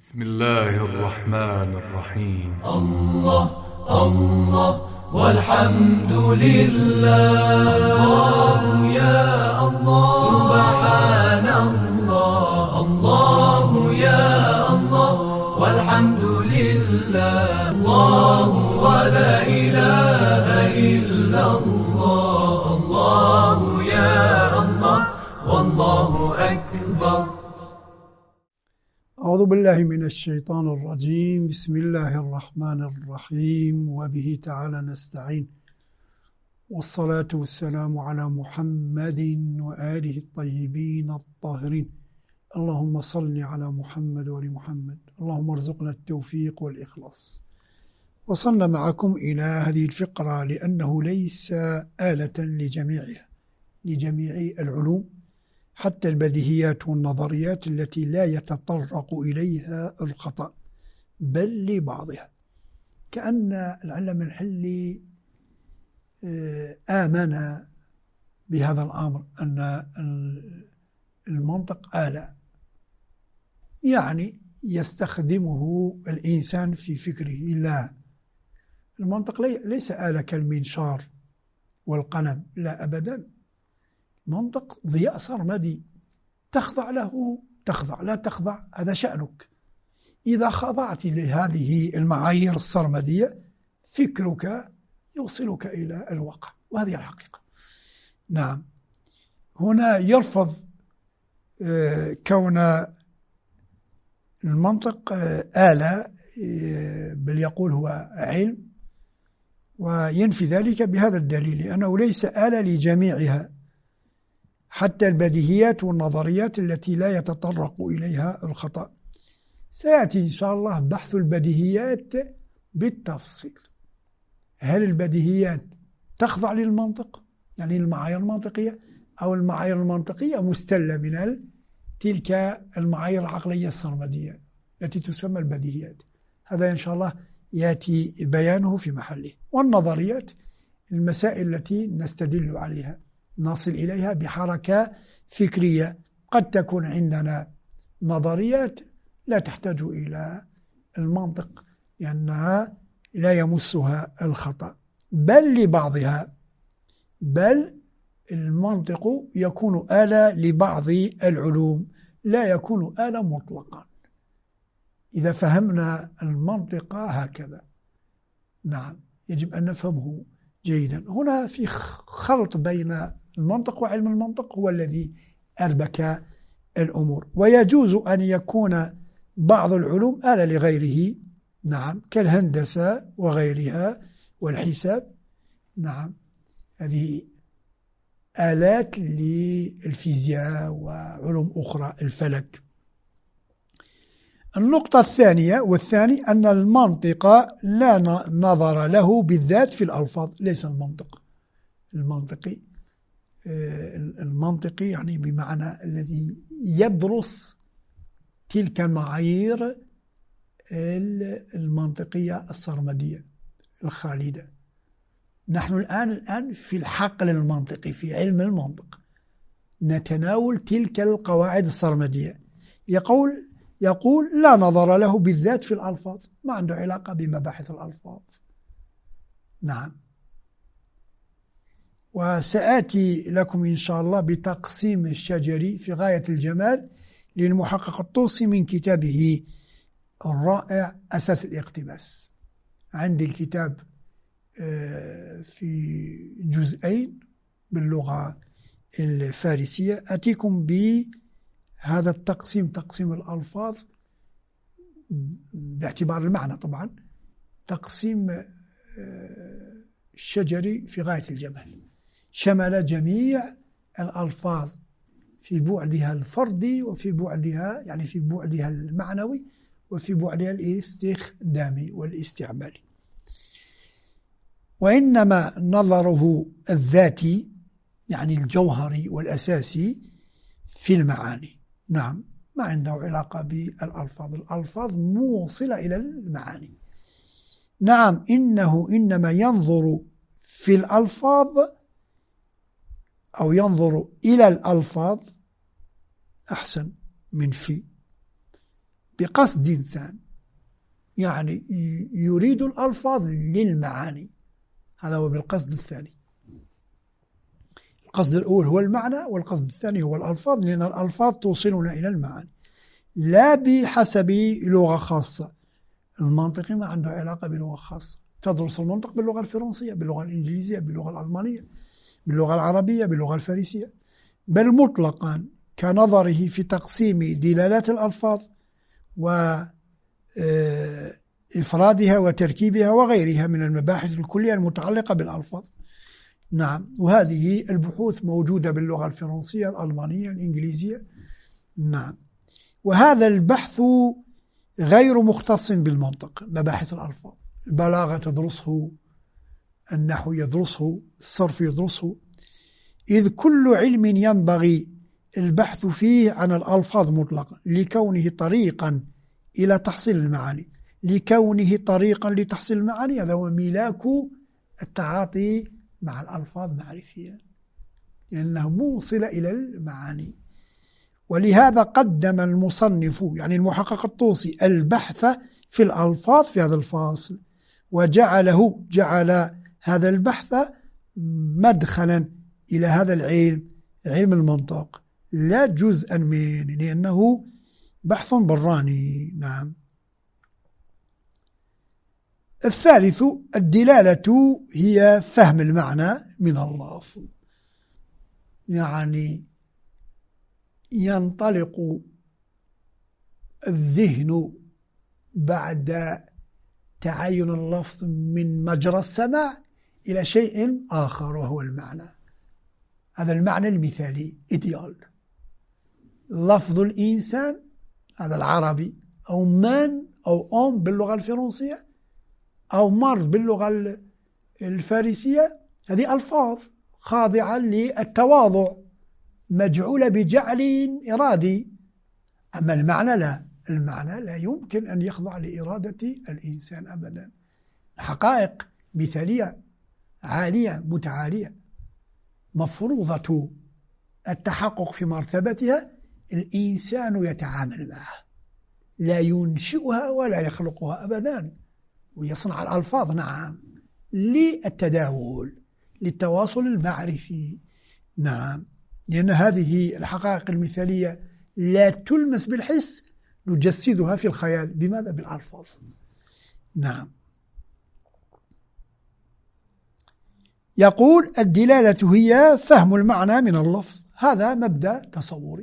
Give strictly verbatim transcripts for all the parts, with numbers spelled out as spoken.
بسم الله الرحمن الرحيم. الله الله والحمد لله، الله يا الله سبحان الله، الله يا الله والحمد لله، الله ولا إله إلا الله، الله يا الله والله أكبر. أعوذ بالله من الشيطان الرجيم. بسم الله الرحمن الرحيم، وبه تعالى نستعين، والصلاة والسلام على محمد وآله الطيبين الطاهرين. اللهم صل على محمد وآل محمد، اللهم ارزقنا التوفيق والإخلاص. وصلنا معكم إلى هذه الفقرة لأنه ليس آلة لجميعها لجميع العلوم، حتى البديهيات والنظريات التي لا يتطرق إليها الخطأ، بل لبعضها. كأن العلم الحلي آمن بهذا الأمر، أن المنطق آلة، يعني يستخدمه الإنسان في فكره. لا، المنطق ليس آلة كالمنشار والقلم، لا أبدا. منطق ضياء سرمدي، تخضع له تخضع، لا تخضع هذا شأنك. إذا خضعت لهذه المعايير السرمدية فكرك يوصلك إلى الواقع، وهذه الحقيقة. نعم، هنا يرفض كون المنطق آلة، بل يقول هو علم، وينفي ذلك بهذا الدليل، لأنه ليس آلة لجميعها، حتى البديهيات والنظريات التي لا يتطرق إليها الخطأ. سيأتي إن شاء الله بحث البديهيات بالتفصيل. هل البديهيات تخضع للمنطق، يعني المعايير المنطقية، أو المعايير المنطقية مستلة من تلك المعايير العقلية السرمدية التي تسمى البديهيات؟ هذا إن شاء الله يأتي بيانه في محله. والنظريات المسائل التي نستدل عليها، نصل إليها بحركة فكرية. قد تكون عندنا نظريات لا تحتاج إلى المنطق لأنها لا يمسها الخطأ، بل لبعضها، بل المنطق يكون آلة لبعض العلوم، لا يكون آلة مطلقا. إذا فهمنا المنطق هكذا، نعم، يجب أن نفهمه جيدا. هنا في خلط بين المنطق وعلم المنطق هو الذي أربك الأمور. ويجوز أن يكون بعض العلوم آلة لغيره، نعم، كالهندسة وغيرها والحساب. نعم، هذه آلات للفيزياء وعلوم أخرى، الفلك. النقطة الثانية والثاني أن المنطق لا نظر له بالذات في الألفاظ. ليس المنطق المنطقي المنطقي يعني بمعنى الذي يدرس تلك المعايير المنطقية السرمدية الخالدة. نحن الآن الآن في الحقل المنطقي، في علم المنطق، نتناول تلك القواعد السرمدية. يقول يقول لا نظر له بالذات في الألفاظ، ما عنده علاقة بمباحث الألفاظ. نعم، وسآتي لكم إن شاء الله بتقسيم الشجري في غاية الجمال للمحقق الطوسي من كتابه الرائع أساس الاقتباس. عندي الكتاب في جزئين باللغة الفارسية. أتيكم بهذا التقسيم، تقسيم الألفاظ باعتبار المعنى طبعا، تقسيم الشجري في غاية الجمال، شمل جميع الألفاظ في بعدها الفردي وفي بعدها يعني في بعدها المعنوي وفي بعدها الاستخدامي والاستعمالي. وإنما نظره الذاتي يعني الجوهري والأساسي في المعاني. نعم، ما عنده علاقة بالألفاظ، الألفاظ موصلة إلى المعاني. نعم، إنه إنما ينظر في الألفاظ أو ينظر إلى الألفاظ أحسن من في، بقصد ثاني، يعني يريد الألفاظ للمعاني، هذا هو بالقصد الثاني. القصد الأول هو المعنى، والقصد الثاني هو الألفاظ، لأن الألفاظ توصلنا إلى المعاني لا بحسب لغة خاصة. المنطقي ما عنده علاقة بلغة خاصة، تدرس المنطق باللغة الفرنسية، باللغة الإنجليزية، باللغة الألمانية، باللغة العربية، باللغة الفارسية، بل مطلقا كنظره في تقسيم دلالات الألفاظ وإفرادها وتركيبها وغيرها من المباحث الكلية المتعلقة بالألفاظ. نعم، وهذه البحوث موجودة باللغة الفرنسية، الألمانية، الإنجليزية. نعم، وهذا البحث غير مختص بالمنطق، مباحث الألفاظ، البلاغة تدرسه، النحو يدرسه، الصرف يدرسه، إذ كل علم ينبغي البحث فيه عن الألفاظ مطلقا لكونه طريقا إلى تحصيل المعاني، لكونه طريقا لتحصيل المعاني. هذا هو ملاك التعاطي مع الألفاظ معرفيا، لأنه موصل إلى المعاني. ولهذا قدم المصنف يعني المحقق الطوسي البحث في الألفاظ في هذا الفاصل، وجعله جعل هذا البحث مدخلا إلى هذا العلم، علم المنطق، لا جزءا منه، لأنه بحث براني. نعم. الثالث الدلالة هي فهم المعنى من اللفظ، يعني ينطلق الذهن بعد تعين اللفظ من مجرى السماع إلى شيء آخر وهو المعنى. هذا المعنى المثالي إيديال. لفظ الإنسان هذا العربي، أو من أو أم باللغة الفرنسية، أو مر باللغة الفارسية، هذه ألفاظ خاضعة للتواضع، مجعولة بجعل إرادي. أما المعنى لا، المعنى لا يمكن أن يخضع لإرادة الإنسان أبدا. حقائق مثالية عالية متعالية مفروضة التحقق في مرتبتها، الإنسان يتعامل معها، لا ينشئها ولا يخلقها أبدا، ويصنع الألفاظ نعم للتداول، للتواصل المعرفي. نعم، لأن هذه الحقائق المثالية لا تلمس بالحس، نجسدها في الخيال. بماذا؟ بالألفاظ. نعم. يقول الدلالة هي فهم المعنى من اللفظ، هذا مبدأ تصوري،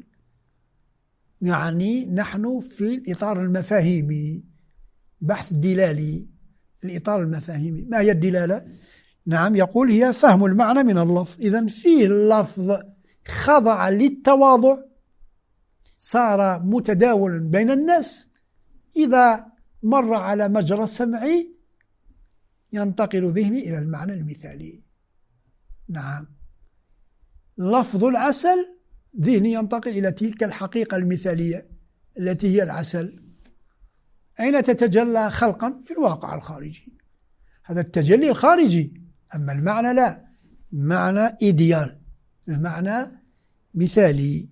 يعني نحن في الإطار المفاهيمي، بحث دلالي، الإطار المفاهيمي. ما هي الدلالة؟ نعم، يقول هي فهم المعنى من اللفظ. إذن فيه اللفظ خضع للتواضع، صار متداولا بين الناس، إذا مر على مجرى السمع ينتقل ذهني إلى المعنى المثالي. نعم، لفظ العسل ذهني ينتقل إلى تلك الحقيقة المثالية التي هي العسل. أين تتجلى خلقا؟ في الواقع الخارجي، هذا التجلي الخارجي. أما المعنى لا، المعنى إيديال، المعنى مثالي.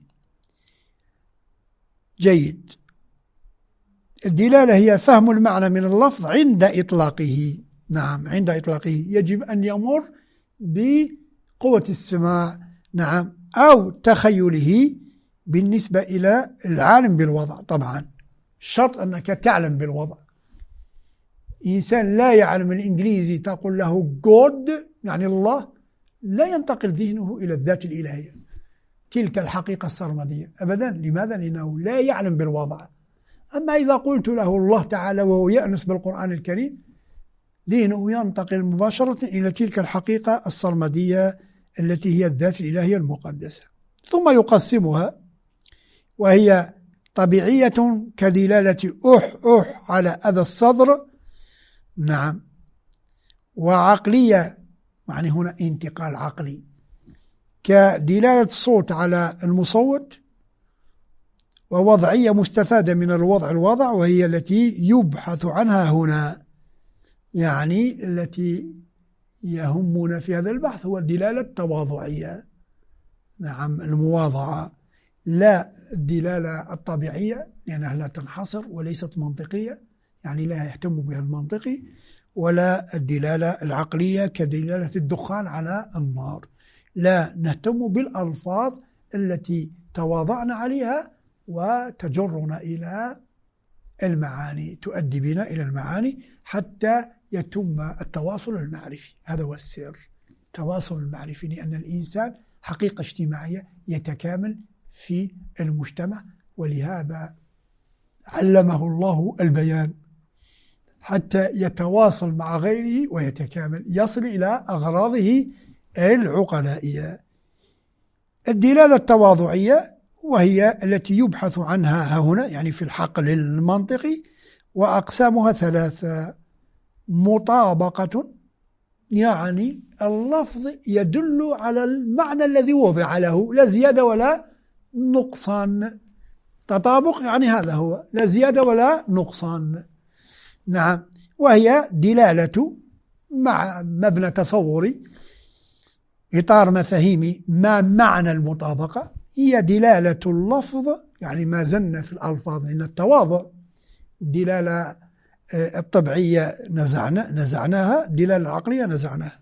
جيد. الدلالة هي فهم المعنى من اللفظ عند إطلاقه. نعم، عند إطلاقه يجب أن يمر بقوة السماع، نعم، أو تخيله بالنسبة إلى العالم بالوضع. طبعا الشرط أنك تعلم بالوضع. إنسان لا يعلم الإنجليزي تقول له God يعني الله، لا ينتقل ذهنه إلى الذات الإلهية، تلك الحقيقة السرمدية أبدا. لماذا؟ لأنه لا يعلم بالوضع. أما إذا قلت له الله تعالى وهو يأنس بالقرآن الكريم، ذهنه ينتقل مباشرة إلى تلك الحقيقة السرمدية التي هي الذات الإلهية المقدسة. ثم يقسمها، وهي طبيعية كدلالة أح أح على أذى الصدر، نعم، وعقلية، يعني هنا انتقال عقلي، كدلالة الصوت على المصوت، ووضعية مستفادة من الوضع الوضع، وهي التي يبحث عنها هنا، يعني التي يهمنا في هذا البحث هو الدلالة التواضعية، نعم، المواضعة، لا الدلالة الطبيعية لأنها لا تنحصر وليست منطقية، يعني لا يهتم بها المنطقي، ولا الدلالة العقلية كدلالة الدخان على النار. لا، نهتم بالألفاظ التي تواضعنا عليها وتجرنا إلى المعاني، تؤدي بنا إلى المعاني حتى يتم التواصل المعرفي. هذا هو السر، التواصل المعرفي، لأن الإنسان حقيقة اجتماعية يتكامل في المجتمع، ولهذا علمه الله البيان حتى يتواصل مع غيره ويتكامل، يصل إلى أغراضه العقلائية. الدلالة التواضعية وهي التي يبحث عنها هنا، يعني في الحقل المنطقي، وأقسامها ثلاثة: مطابقة، يعني اللفظ يدل على المعنى الذي وضع له، لا زيادة ولا نقصان. تطابق يعني هذا هو، لا زيادة ولا نقصان. نعم. وهي دلالة مع مبنى تصوري، إطار مفاهيمي، ما معنى المطابقة؟ هي دلالة اللفظ، يعني ما زلنا في الألفاظ لأن التواضع. دلالة الطبيعية نزعنا نزعناها، دلالة العقلية نزعناها.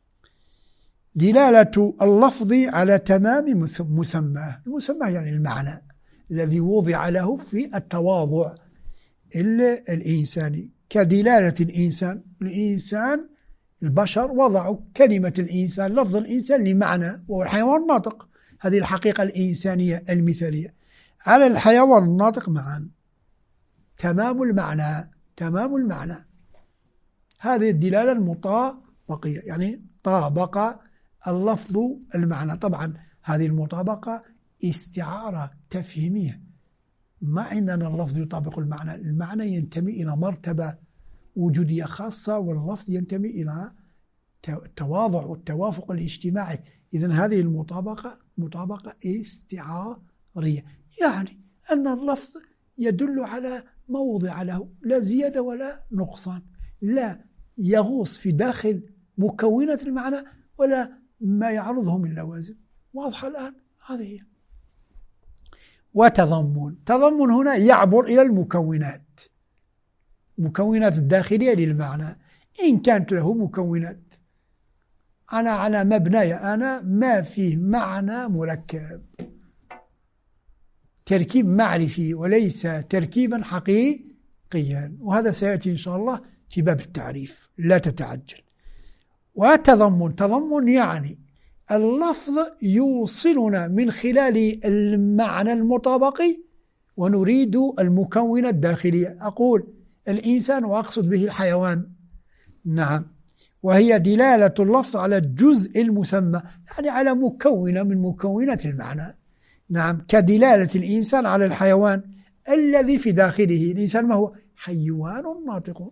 دلالة اللفظ على تمام مسماه، المسمى يعني المعنى الذي وضع له في التواضع الإنساني، كدلالة الإنسان. الإنسان البشر وضعوا كلمة الإنسان، لفظ الإنسان لمعنى، وهو الحيوان الناطق. هذه الحقيقة الإنسانية المثالية على الحيوان الناطق معا، تمام المعنى، تمام المعنى. هذه الدلالة المطابقية، يعني طابق اللفظ المعنى. طبعا هذه المطابقة استعارة تفهيمية، ما عندنا اللفظ يطابق المعنى، المعنى ينتمي إلى مرتبة وجودية خاصة، واللفظ ينتمي إلى التواضع والتوافق الاجتماعي. إذن هذه المطابقة مطابقة استعارية، يعني أن اللفظ يدل على ما وضع له، لا زيادة ولا نقصان، لا يغوص في داخل مكونات المعنى ولا ما يعرضه من لوازم. واضحة الآن؟ هذه هي. وتضمن، تضمن هنا يعبر إلى المكونات، مكونات الداخلية للمعنى. إن كانت له مكونات، أنا على مبناي أنا ما فيه معنى مركب، تركيب معرفي وليس تركيبا حقيقيا، وهذا سيأتي إن شاء الله في باب التعريف، لا تتعجل. وتضمن، تضمن يعني اللفظ يوصلنا من خلال المعنى المطابقي ونريد المكونة الداخلية. أقول الإنسان وأقصد به الحيوان. نعم. وهي دلالة اللفظ على الجزء المسمى، يعني على مكونة من مكونات المعنى. نعم. كدلالة الإنسان على الحيوان الذي في داخله. الإنسان ما هو؟ حيوان ناطق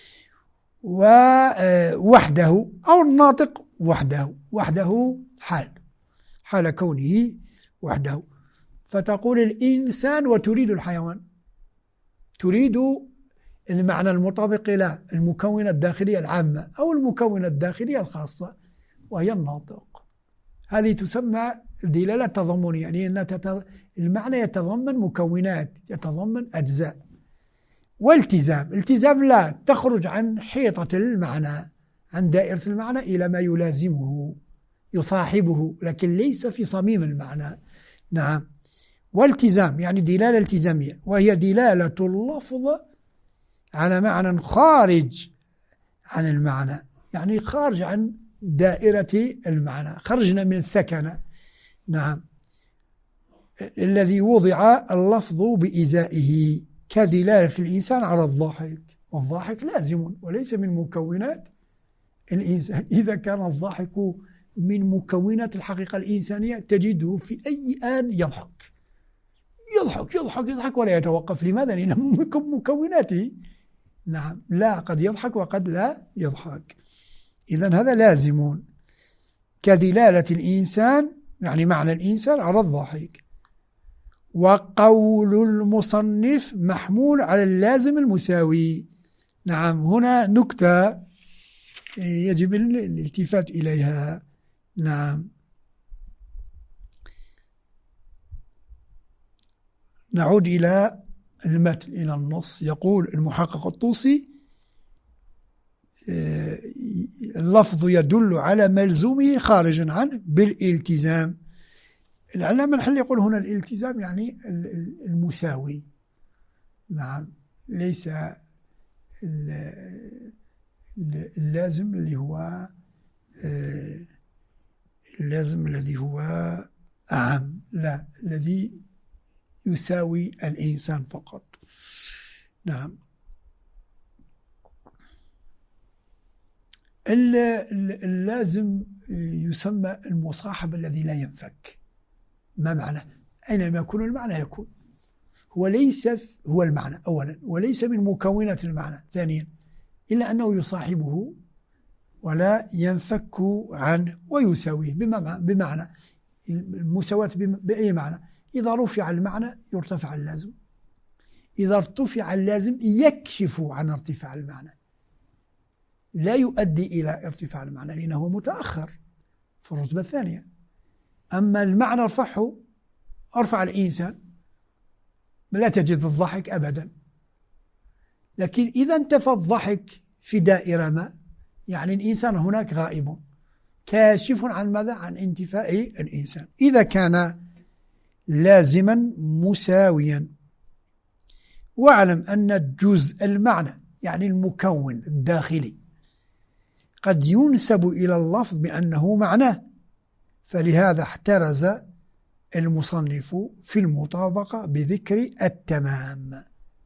ووحده، أو الناطق وحده، وحده حال، حال كونه وحده. فتقول الإنسان وتريد الحيوان، تريد المعنى المطابق إلى المكونة الداخلية العامة أو المكونة الداخلية الخاصة، وهي الناطق. هذه تسمى دلالة تضمنية، يعني أن المعنى يتضمن مكونات، يتضمن أجزاء. والتزام، التزام لا تخرج عن حيطة المعنى، عن دائرة المعنى إلى ما يلازمه يصاحبه، لكن ليس في صميم المعنى. نعم. والتزام يعني دلالة التزامية، وهي دلالة اللفظ على معنى خارج عن المعنى، يعني خارج عن دائرة المعنى، خرجنا من الثكنة. نعم. الذي وضع اللفظ بإزائه، كدلالة الإنسان على الضاحك، والضاحك لازم وليس من مكونات الإنسان. إذا كان الضاحك من مكونات الحقيقة الإنسانية تجده في أي آن يضحك يضحك يضحك يضحك ولا يتوقف. لماذا؟ لأنه من مكوناته. نعم. لا، قد يضحك وقد لا يضحك. إذن هذا لازم، كدلالة الإنسان يعني معنى الإنسان على الضاحك. وقول المصنف محمول على اللازم المساوي. نعم. هنا نكتة يجب الالتفات إليها. نعم. نعود إلى المتن، إلى النص. يقول المحقق الطوسي: اللفظ يدل على ملزومه خارج عنه بالالتزام. العلامة الحل يقول هنا الالتزام يعني المساوي. نعم، ليس اللازم اللي هو اللازم الذي هو أعم، لا، الذي يساوي الإنسان فقط. نعم. اللازم يسمى المصاحب الذي لا ينفك. ما معنى؟ أينما يكون المعنى يكون، هو ليس هو المعنى أولا، وليس من مكونات المعنى ثانيا، إلا أنه يصاحبه ولا ينفك عنه ويساويه. بمعنى المساواة بأي معنى؟ إذا رفع المعنى يرتفع اللازم، إذا ارتفع اللازم يكشف عن ارتفاع المعنى، لا يؤدي إلى ارتفاع المعنى لأنه متأخر في الرتبة الثانية. أما المعنى ارفعه، أرفع الإنسان، لا تجد الضحك أبدا. لكن إذا انتفى الضحك في دائرة ما، يعني الإنسان هناك غائب، كاشف عن ماذا؟ عن انتفاء الإنسان. إذا كان لازما مساويا. واعلم أن الجزء المعنى يعني المكون الداخلي قد ينسب إلى اللفظ بأنه معناه، فلهذا احترز المصنف في المطابقة بذكر التمام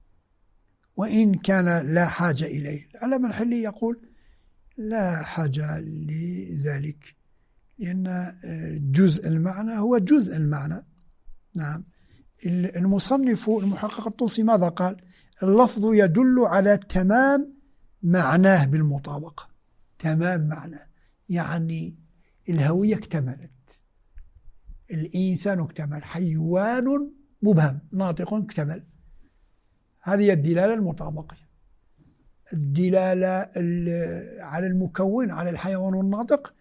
وإن كان لا حاجة إليه. العلامة الحلي يقول لا حاجة لذلك، لأن جزء المعنى هو جزء المعنى. نعم. المصنف المحقق الطوسي ماذا قال؟ اللفظ يدل على تمام معناه بالمطابقة. تمام معناه يعني الهوية اكتملت، الإنسان اكتمل، حيوان مبهم ناطق اكتمل. هذه الدلالة المطابقية. الدلالة على المكون على الحيوان الناطق،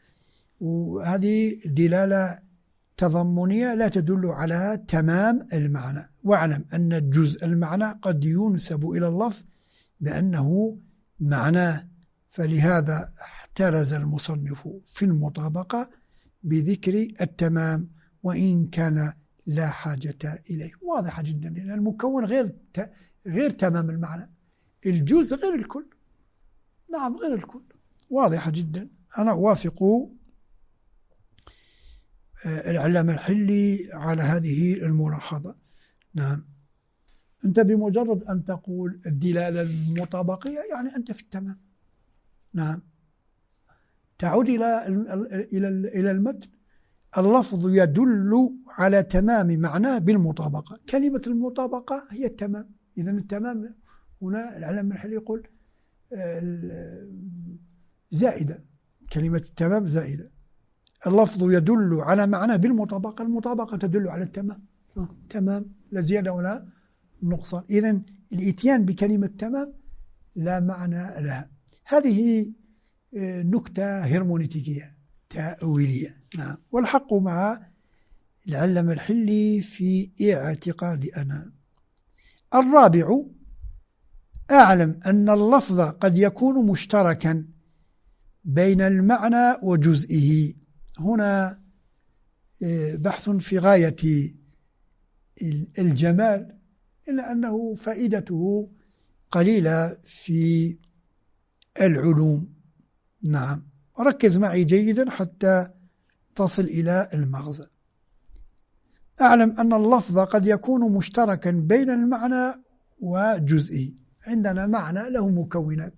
وهذه دلالة تضمنية لا تدل على تمام المعنى. واعلم أن جزء المعنى قد ينسب إلى اللفظ بأنه معناه، فلهذا احترز المصنف في المطابقة بذكر التمام وإن كان لا حاجة إليه. واضحة جدا، لأن المكون غير غير تمام المعنى، الجزء غير الكل. نعم، غير الكل، واضحة جدا. أنا أوافق العلامة الحلي على هذه الملاحظة. نعم. أنت بمجرد أن تقول الدلالة المطابقية يعني أنت في التمام. نعم. تعود إلى إلى إلى المتن. اللفظ يدل على تمام معناه بالمطابقة. كلمة المطابقة هي التمام. إذن التمام هنا العلامة الحلي يقول زائدة، كلمة التمام زائدة. اللفظ يدل على معناه بالمطابقة، المطابقة تدل على التمام. آه. تمام، لا زيادة ولا نقصان. إذن الإتيان بكلمة تمام لا معنى لها. هذه نكتة هرمونيتيكية تأويلية. نعم. والحق مع العلامة الحلي في اعتقاد أنا. الرابع: أعلم أن اللفظ قد يكون مشتركا بين المعنى وجزئه. هنا بحث في غاية الجمال، إلا أنه فائدته قليلة في العلوم. نعم، ركز معي جيدا حتى تصل إلى المغزى. أعلم أن اللفظ قد يكون مشتركا بين المعنى وجزئه. عندنا معنى له مكونات،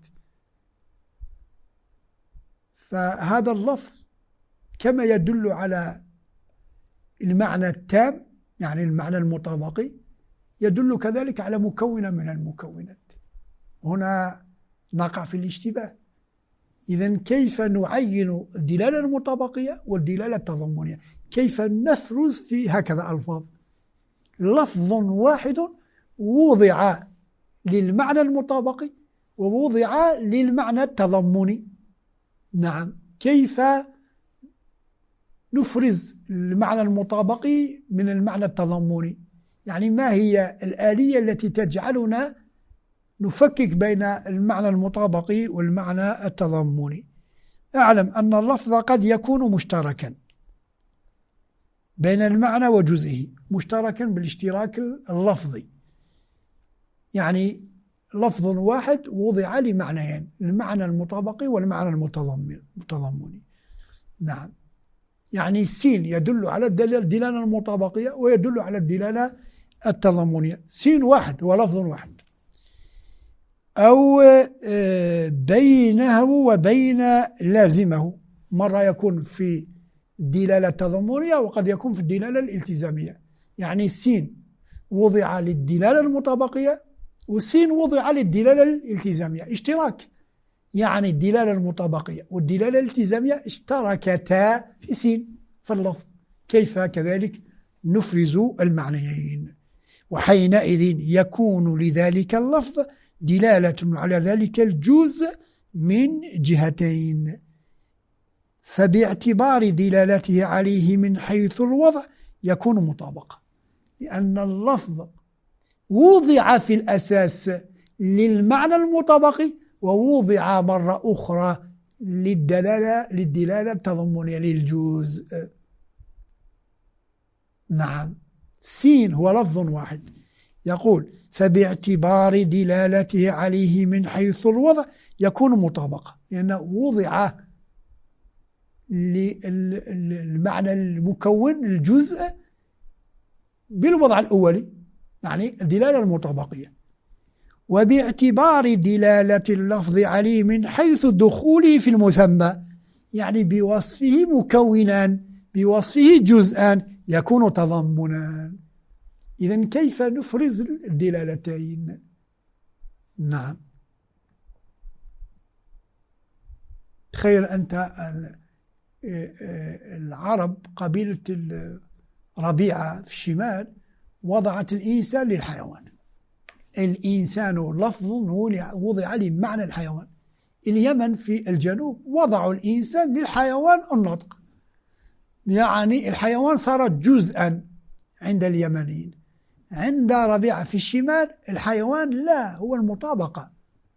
فهذا اللفظ كما يدل على المعنى التام يعني المعنى المطابقي، يدل كذلك على مكون من المكونات. هنا نقع في الاشتباه. إذن كيف نعين الدلالة المطابقية والدلالة التضمنية؟ كيف نفرز في هكذا ألفاظ؟ لفظ واحد وضع للمعنى المطابقي ووضع للمعنى التضمني. نعم، كيف نفرز المعنى المطابقي من المعنى التضمني؟ يعني ما هي الآلية التي تجعلنا نفكك بين المعنى المطابقي والمعنى التضمني؟ أعلم أن اللفظ قد يكون مشتركا بين المعنى وجزئه، مشتركا بالاشتراك اللفظي، يعني لفظ واحد وضع لمعنيين، المعنى المطابقي والمعنى المتضمني. نعم، يعني السين يدل على الدلالة المطابقية ويدل على الدلالة التضمنية، سين واحد ولفظ واحد. أو بينه وبين لازمه، مرة يكون في الدلالة التضمنية وقد يكون في الدلالة الالتزامية، يعني السين وضع للدلالة المطابقية والسين وضع للدلالة الالتزامية، اشتراك، يعني الدلالة المطابقية والدلالة الالتزامية اشتركتا في سين في اللفظ. كيف كذلك نفرز المعنيين؟ وحينئذ يكون لذلك اللفظ دلالة على ذلك الجزء من جهتين، فباعتبار دلالته عليه من حيث الوضع يكون مطابقة، لأن اللفظ وضع في الأساس للمعنى المطابقي ووضع مرة أخرى للدلالة للدلالة التضمنية للجزء. نعم، سين هو لفظ واحد، يقول فباعتبار دلالته عليه من حيث الوضع يكون مطابقة، لأنه وضع للمعنى المكون الجزء بالوضع الأولي، يعني الدلالة المطابقية. وباعتبار دلالة اللفظ عليه من حيث دخوله في المسمى، يعني بوصفه مكونا بوصفه جزءا يكون تضمنا. إذن كيف نفرز الدلالتين؟ نعم، تخيل أنت العرب قبيلة ربيعة في الشمال وضعت الإنسان للحيوان، الإنسان لفظ وضع لمعنى الحيوان. اليمن في الجنوب وضعوا الإنسان للحيوان النطق، يعني الحيوان صار جزءا عند اليمنيين. عند ربيعة في الشمال الحيوان لا، هو المطابقة،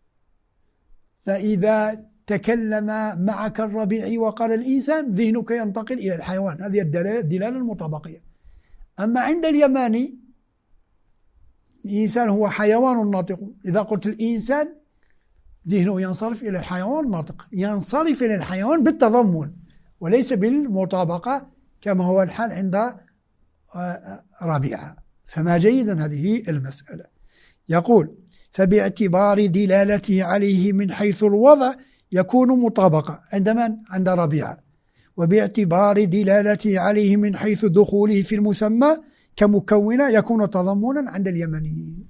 فإذا تكلم معك الربيعي وقال الإنسان ذهنك ينتقل إلى الحيوان، هذه الدلالة المطابقية. أما عند اليماني الإنسان هو حيوان ناطق، إذا قلت الإنسان ذهنه ينصرف إلى الحيوان الناطق، ينصرف إلى الحيوان بالتضمن وليس بالمطابقة كما هو الحال عند ربيعة. فما جيدا هذه المسألة. يقول فباعتبار دلالته عليه من حيث الوضع يكون مطابقة عند من؟ عند ربيعة. وباعتبار دلالته عليه من حيث دخوله في المسمى كمكونة يكون تضمنا عند اليمنيين.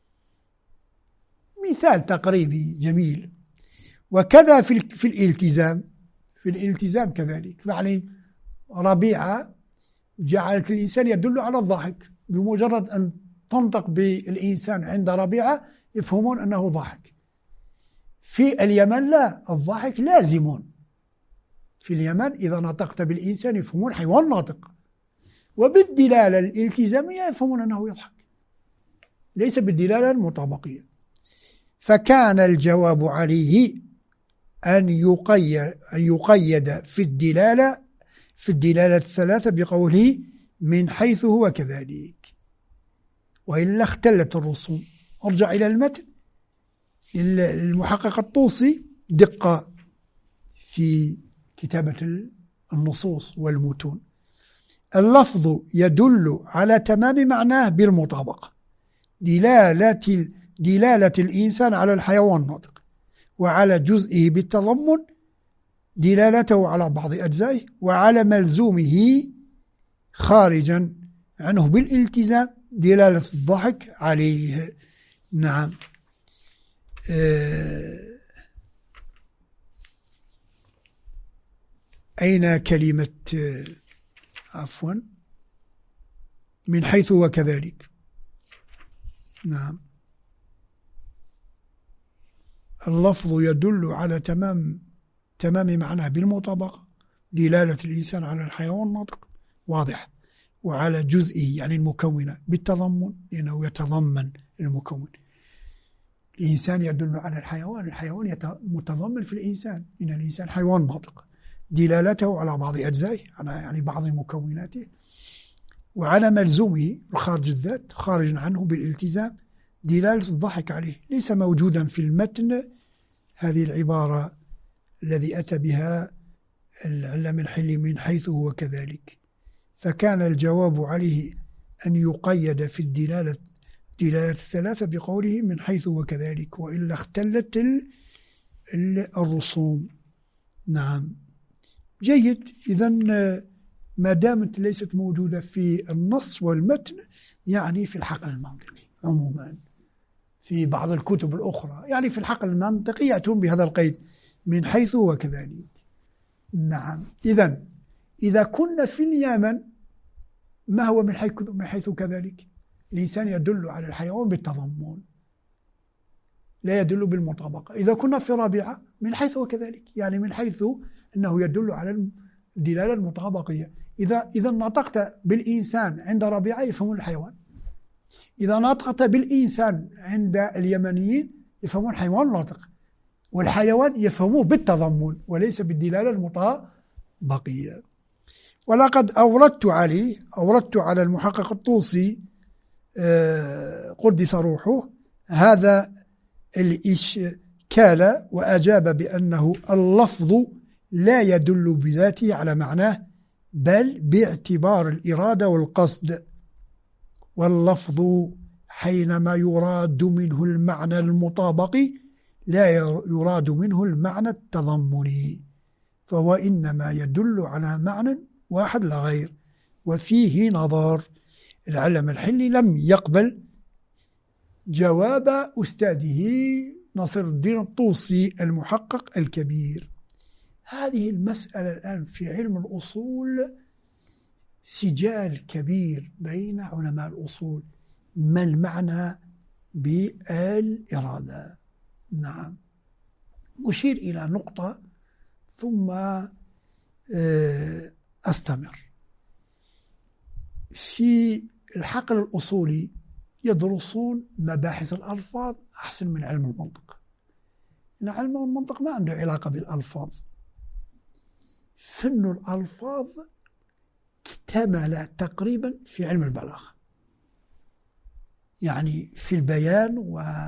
مثال تقريبي جميل. وكذا في في الالتزام في الالتزام كذلك، يعني ربيعة جعلت الإنسان يدل على الضحك، بمجرد أن تنطق بالإنسان عند ربيعة يفهمون أنه ضحك. في اليمن لا، الضحك لازم في اليمن، إذا نطقت بالإنسان يفهمون حيوان ناطق، وبالدلالة الالتزامية يفهمون أنه يضحك، ليس بالدلالة المطابقية. فكان الجواب عليه أن يقيد, أن يقيد في الدلالة في الدلالة الثلاثة بقوله من حيث هو كذلك، وإلا اختلت الرسوم. ارجع إلى المتن للمحقق الطوسي، دقة في كتابة النصوص والمتون. اللفظ يدل على تمام معناه بالمطابقة، دلالة دلالة الإنسان على الحيوان الناطق، وعلى جزئه بالتضمن دلالته على بعض أجزائه، وعلى ملزومه خارجا عنه بالالتزام دلالة الضحك عليه. نعم. أين كلمة عفوا من حيث وكذلك؟ نعم، اللفظ يدل على تمام تمام معناه بالمطابقة، دلالة الإنسان على الحيوان الناطق واضح، وعلى جزئه يعني المكونة بالتضمن لأنه يتضمن المكون. الإنسان يدل على الحيوان، الحيوان متضمن في الإنسان، إن الإنسان حيوان ناطق، دلالته على بعض أجزائه، على يعني بعض مكوناته، وعلى ملزومه الخارج الذات خارج عنه بالالتزام دلالة الضحك عليه، ليس موجودا في المتن هذه العبارة الذي أتى بها العلامة الحلي من حيث هو كذلك. فكان الجواب عليه أن يقيد في الدلالة دلالة الثلاثة بقوله من حيث وكذلك، وإلا اختلت الرسوم. نعم جيد. إذن ما دامت ليست موجودة في النص والمتن يعني في الحقل المنطقي عموما، في بعض الكتب الأخرى يعني في الحقل المنطقي يأتون بهذا القيد من حيث وكذلك. نعم. إذن إذا كنا في اليمن ما هو من حيث من حيث كذلك؟ الإنسان يدل على الحيوان بالتضمن لا يدل بالمطابقة. إذا كنا في رابعة من حيث وكذلك، يعني من حيث أنه يدل على الدلالة المطابقية. إذا إذا نطقت بالإنسان عند رابعة يفهمون الحيوان، إذا نطقت بالإنسان عند اليمنيين يفهمون حيوان ناطق، والحيوان يفهموه بالتضمن وليس بالدلالة المطابقية. ولقد أوردت عليه أوردت على المحقق الطوسي قدس روحه هذا الإشكال، وأجاب بأنه اللفظ لا يدل بذاته على معناه بل باعتبار الإرادة والقصد، واللفظ حينما يراد منه المعنى المطابقي لا يراد منه المعنى التضمني، فهو إنما يدل على معنى واحد لا غير. وفيه نظر. العلامة الحلي لم يقبل جواب أستاذه ناصر الدين الطوسي المحقق الكبير. هذه المسألة الآن في علم الأصول سجال كبير بين علماء الأصول، ما المعنى بالإرادة. نعم. أشير إلى نقطة ثم أستمر. في الحقل الأصولي يدرسون مباحث الألفاظ أحسن من علم المنطق، إن علم المنطق ما عنده علاقة بالألفاظ. فن الألفاظ اكتمل تقريبا في علم البلاغة، يعني في البيان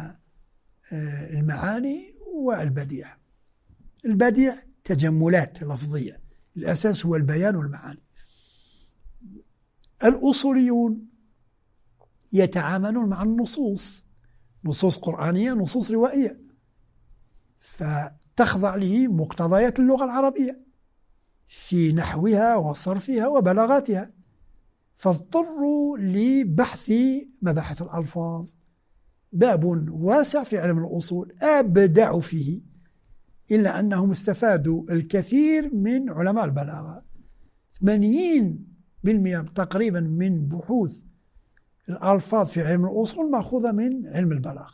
والمعاني والبديع. البديع تجملات لفظية، الأساس هو البيان والمعاني. الأصوليون يتعاملون مع النصوص، نصوص قرآنية نصوص روائية، فتخضع له مقتضيات اللغة العربية في نحوها وصرفها وبلاغاتها، فاضطروا لبحث مباحث الألفاظ، باب واسع في علم الأصول أبدع فيه، إلا أنهم استفادوا الكثير من علماء البلاغة. ثمانين بالمئة تقريبا من بحوث الألفاظ في علم الأصول مأخوذة من علم البلاغة.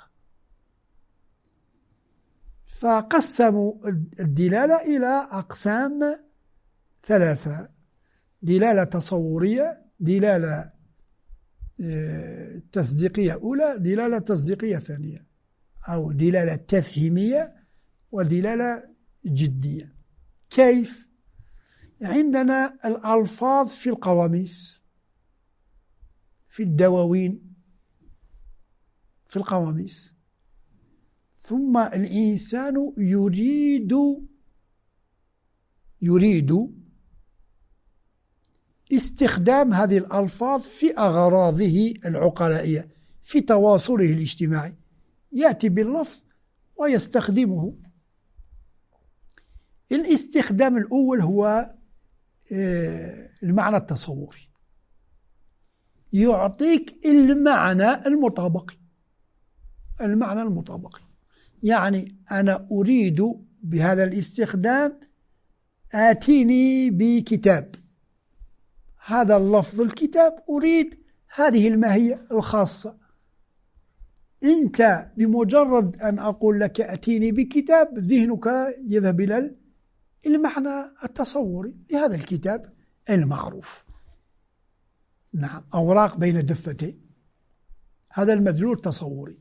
فقسموا الدلالة إلى أقسام ثلاثة: دلالة تصورية، دلالة تصديقية أولى، دلالة تصديقية ثانية، أو دلالة تفهيمية، ودلالة جدية. كيف؟ عندنا الألفاظ في القواميس، في الدواوين، في القواميس، ثم الإنسان يريد يريد استخدام هذه الألفاظ في أغراضه العقلائية، في تواصله الاجتماعي، يأتي باللفظ ويستخدمه. الاستخدام الأول هو المعنى التصوري، يعطيك المعنى المطابقي. المعنى المطابقي يعني أنا أريد بهذا الاستخدام آتيني بكتاب، هذا اللفظ الكتاب، أريد هذه الماهية الخاصة. أنت بمجرد أن أقول لك أتيني بكتاب ذهنك يذهب إلى المعنى التصوري لهذا الكتاب المعروف. نعم أوراق بين دفتين، هذا المدلول تصوري.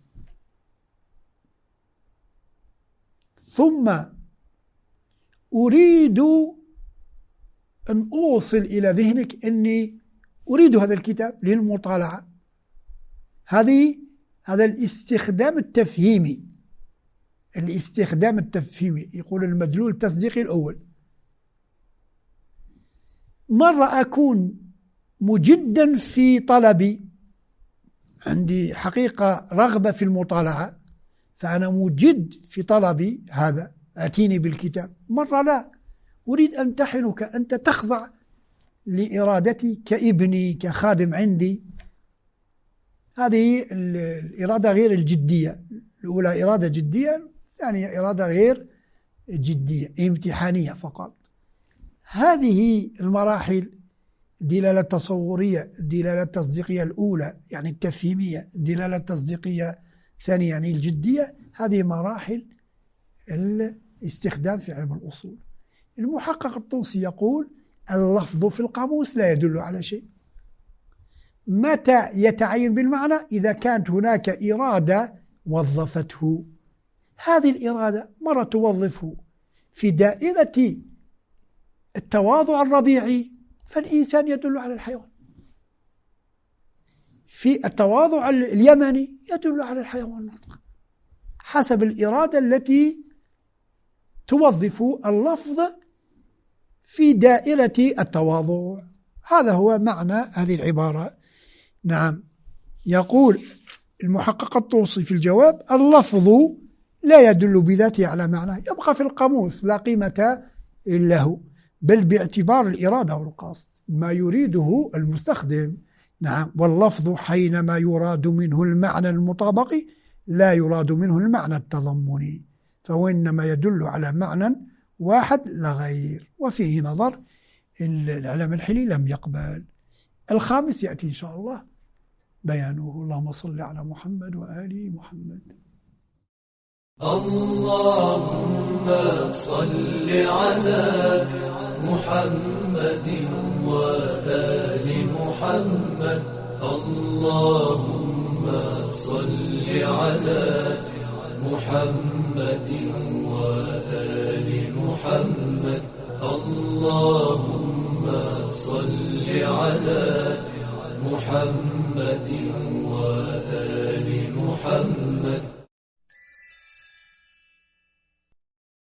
ثم أريد أن أوصل إلى ذهنك أني أريد هذا الكتاب للمطالعة. هذه هذا الاستخدام التفهيمي، الاستخدام التفهيمي يقول المدلول التصديقي الأول. مرة أكون مجدا في طلبي، عندي حقيقة رغبة في المطالعة فأنا مجد في طلبي هذا، أتيني بالكتاب. مرة لا، أريد أن أمتحنك، أنت تخضع لإرادتي كابني كخادم عندي. هذه الإرادة غير الجدية، الأولى إرادة جدية، الثانية إرادة غير جدية امتحانية فقط. هذه المراحل، الدلالة التصورية، الدلالة التصديقية الأولى يعني التفهيمية، الدلالة التصديقية الثانية يعني الجدية، هذه مراحل الاستخدام في علم الأصول. المحقق الطوسي يقول اللفظ في القاموس لا يدل على شيء. متى يتعين بالمعنى؟ إذا كانت هناك إرادة وظفته. هذه الإرادة مرة توظفه في دائرة التواضع الربيعي، فالإنسان يدل على الحيوان. في التواضع اليمني يدل على الحيوان الناطق، حسب الإرادة التي توظف اللفظ في دائرة التواضع. هذا هو معنى هذه العبارة. نعم، يقول المحقق الطوسي في الجواب اللفظ لا يدل بذاته على معنى، يبقى في القاموس لا قيمة له، بل باعتبار الإرادة والقصد ما يريده المستخدم. نعم، واللفظ حينما يراد منه المعنى المطابقي لا يراد منه المعنى التضمني، فهو إنما يدل على معنى واحد لا غير. وفيه نظر، الإعلام الحلي لم يقبل. الخامس يأتي إن شاء الله بيانه. اللهم صل على محمد وآل محمد. اللهم صل على محمد وآل محمد. اللهم صل على محمد وآل محمد. اللهم صل على محمد وآل محمد.